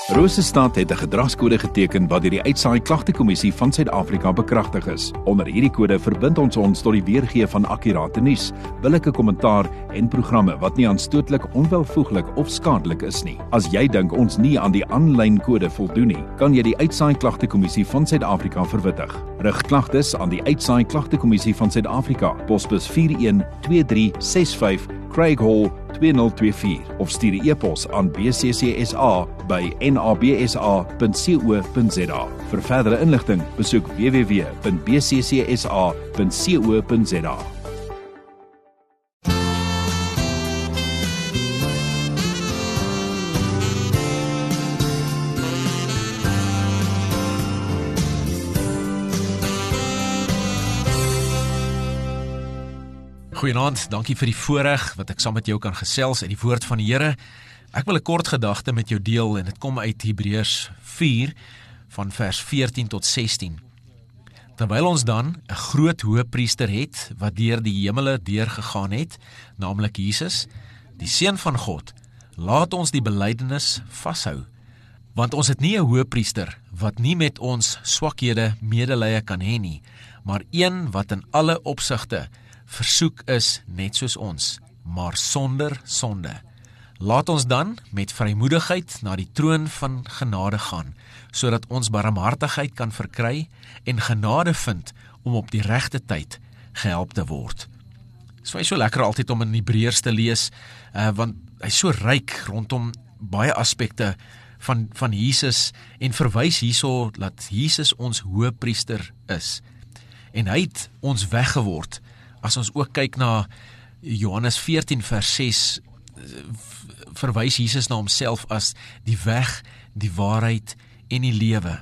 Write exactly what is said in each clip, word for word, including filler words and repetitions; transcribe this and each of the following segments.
Rosestad het 'n gedragskode geteken wat deur die Uitsaai Klagtekommissie van Suid-Afrika bekragtig is. Onder hierdie kode verbind ons ons tot die weergee van akkurate nuus, billike kommentaar en programme wat nie aanstootlik, onwelvoeglik of skadelik is nie. As jy dink ons nie aan die aanlyn kode voldoen nie, kan jy die Uitsaai Klagtekommissie van Suid-Afrika verwittig. Rig klagtes aan die Uitsaai Klagtekommissie van Suid-Afrika, posbus vier een twee drie ses vyf, Craig Hall twee nul twee vier of stuur 'n e-pos aan b c c s a by n a b s a punt co punt z a. Vir verdere inligting, besoek w w w punt b c c s a punt co punt z a. Goeienaand, dankie vir die voorreg wat ek saam met jou kan gesels uit die woord van die Here. Ek wil 'n kort gedagte met jou deel en dit kom uit Hebreërs vier van vers veertien tot sestien. Terwyl ons dan 'n groot hoëpriester het wat deur die hemele deurgegaan het, naamlik Jesus, die Seun van God, laat ons die belydenis vashou. Want ons het nie 'n hoëpriester wat nie met ons swakhede medelee kan hê nie, maar een wat in alle opsigte versoek is net soos ons, maar sonder sonde. Laat ons dan met vrymoedigheid na die troon van genade gaan, sodat ons barmhartigheid kan verkry en genade vind om op die regte tyd gehelp te word. So is so lekker altyd om in Hebreërs te lees, uh, want hy is so ryk rondom baie aspekte van, van Jesus en verwys hierso dat Jesus ons hoëpriester is. En hy het ons weggeword. As ons ook kyk na Johannes veertien vers ses, verwys Jesus na homself as die weg, die waarheid en die lewe.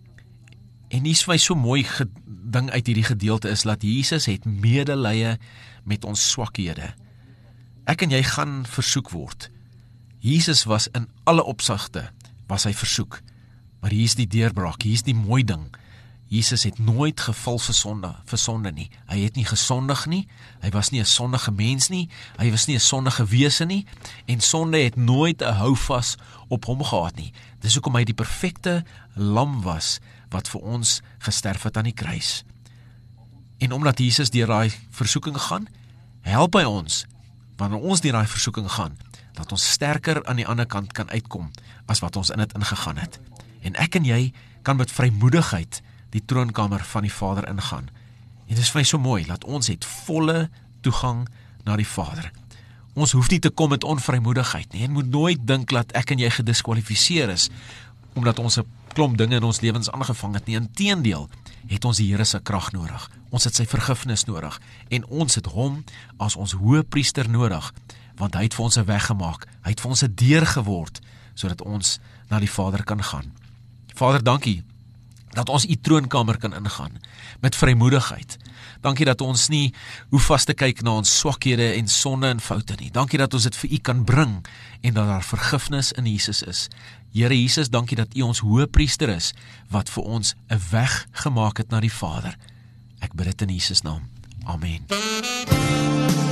En hier is my so mooi ding uit hierdie gedeelte is, dat Jesus het medelee met ons swakhede. Ek en jy gaan versoek word. Jesus was in alle opsigte, was hy versoek. Maar hier is die deurbraak, hier is die mooi ding. Jesus het nooit geval vir sonde, vir sonde nie. Hy het nie gesondig nie, hy was nie 'n sondige mens nie, hy was nie 'n sondige wese nie, en sonde het nooit 'n houvas op hom gehad nie. Dis hoekom hy die perfekte lam was, wat vir ons gesterf het aan die kruis. En omdat Jesus deur daai versoeking gaan, help hy ons, wanneer ons deur daai versoeking gaan, dat ons sterker aan die ander kant kan uitkom, as wat ons in het ingegaan het. En ek en jy kan met vrymoedigheid die troonkamer van die Vader ingaan. En dit is vir my so mooi, dat ons het volle toegang na die Vader. Ons hoef nie te kom met onvrymoedigheid nie, en moet nooit dink dat ek en jy gediskwalifiseer is, omdat ons 'n klomp dinge in ons lewens aangevang het nie. Inteendeel, het ons die Here se krag nodig. Ons het sy vergifnis nodig, en ons het hom as ons hoëpriester nodig, want hy het vir ons 'n weg gemaak, hy het vir ons 'n deur geword, sodat ons na die Vader kan gaan. Vader, dankie, dat ons u troonkamer kan ingaan, met vrymoedigheid. Dankie dat ons nie hoef vas te kyk na ons swakhede en sonde en foute nie. Dankie dat ons dit vir u kan bring, en dat daar vergifnis in Jesus is. Here Jesus, dankie dat u ons hoëpriester is, wat vir ons 'n weg gemaak het na die Vader. Ek bid dit in Jesus naam. Amen.